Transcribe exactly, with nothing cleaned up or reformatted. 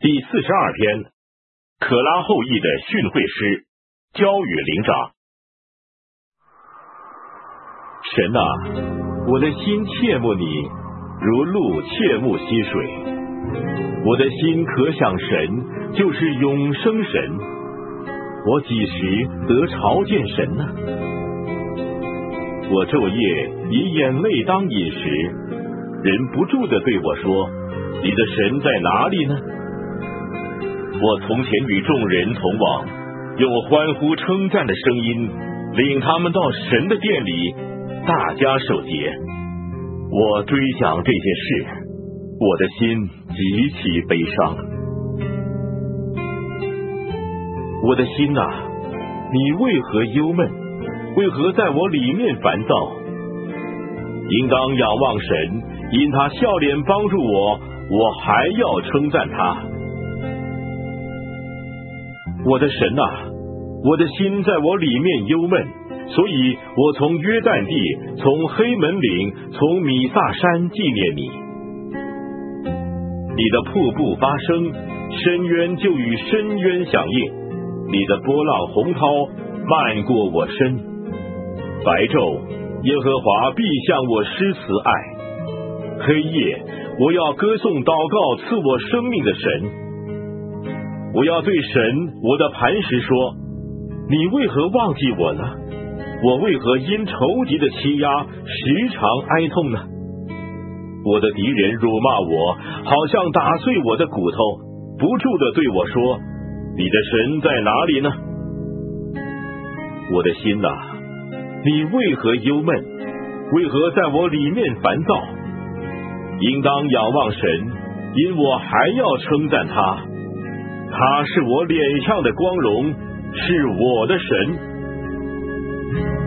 第四十二篇，可拉后裔的训诲诗，交与灵长。神啊，我的心切慕你，如鹿切慕溪水。我的心可想神，就是永生神。我几时得朝见神呢？我昼夜以眼泪当饮食，忍不住地对我说：你的神在哪里呢？我从前与众人同往，用欢呼称赞的声音领他们到神的殿里，大家守节。我追想这件事，我的心极其悲伤。我的心啊，你为何忧闷？为何在我里面烦躁？应当仰望神，因他笑脸帮助我，我还要称赞他。我的神啊，我的心在我里面忧闷，所以我从约旦地，从黑门岭，从米萨山纪念你。你的瀑布发声，深渊就与深渊响应，你的波浪洪涛漫过我身。白昼，耶和华必向我施慈爱；黑夜，我要歌颂祷告赐我生命的神。我要对神我的磐石说：你为何忘记我呢？我为何因仇敌的欺压时常哀痛呢？我的敌人辱骂我，好像打碎我的骨头，不住地对我说：你的神在哪里呢？我的心啊，你为何忧闷？为何在我里面烦躁？应当仰望神，因我还要称赞他。他是我脸上的光荣，是我的神。